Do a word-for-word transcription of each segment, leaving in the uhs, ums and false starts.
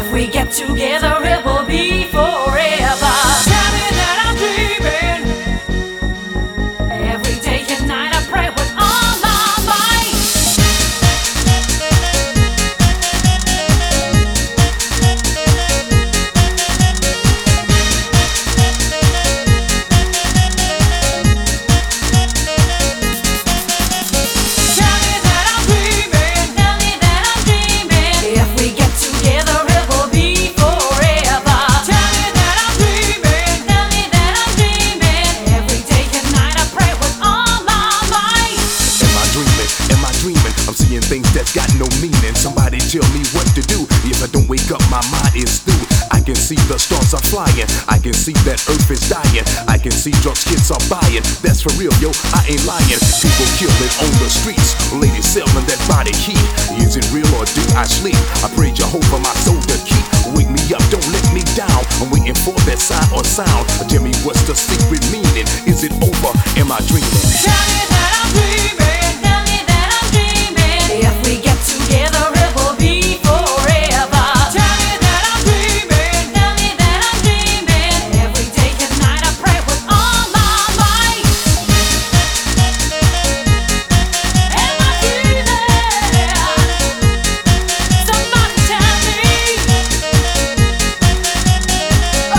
If we get together, it will be forever. Tell me that I'm dreaming. Every day and night I pray with all my might. Tell me that I'm dreaming. Tell me that I'm dreaming. If we get together, it will be forever. Tell me that I'm dreaming. Tell me that I'm dreaming. Every day and night I pray with all my might. Am I dreaming? Am I dreaming? I'm seeing things that's got no meaning. Somebody tell me what to do. If I don't wake up, my mind is through. I can see the stars are flying. I can see that earth is dying. I can see drugs kids are buying. That's for real, yo, I ain't lying. People killing on the streets. Ladies selling that body heat. Is it real or do I sleep? I pray Jehovah my soul to keep. Wake me up, don't let me down. I'm waiting for that sign or sound. Tell me what's the secret meaning? Is it over? Am I dreaming? Tell me that I'm dreaming. Tell me that I'm dreaming. If we get together, it will be forever. Tell me that I'm dreaming. Tell me that I'm dreaming. Every day and night I pray with all my might. Am I dreaming? Somebody tell me. Oh.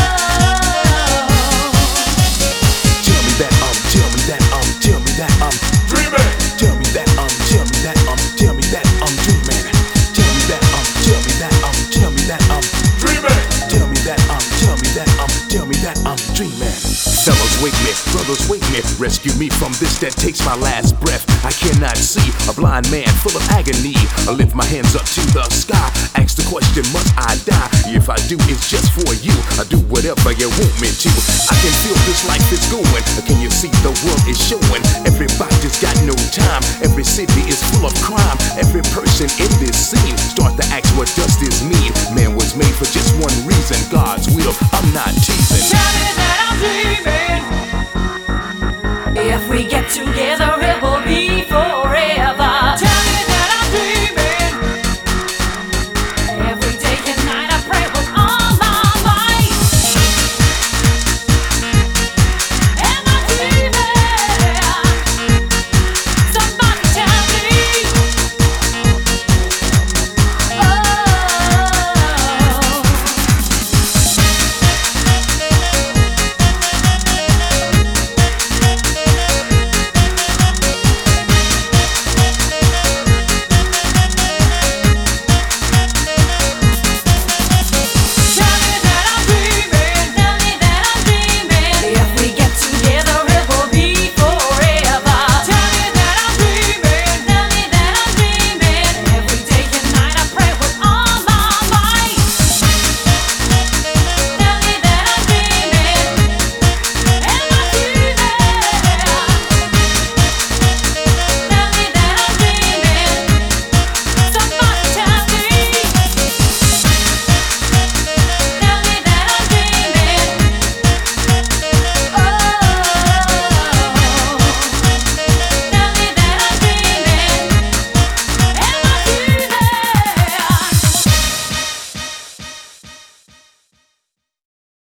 Tell me that um, tell me that um, tell me that um, Dreaming. tell me that um, tell me that um, tell me that um, dreaming. Tell me that um, tell me that um, tell me that um, Dreaming. tell me that um, tell me that um, tell me that I'm dreaming. Fellas, wake me, brothers, wake me, rescue me from this that takes my last breath. I cannot see a blind man full of agony. I lift my hands up to the sky, ask the question, must I die? If I do, it's just for you. I do whatever you want me to. I can feel this life is going. Can you see the world is showing? Everybody's got no time. Every city is full of crime. Every person in this scene start to ask, what does this mean? Man was made for just one reason, God's will. I'm not T.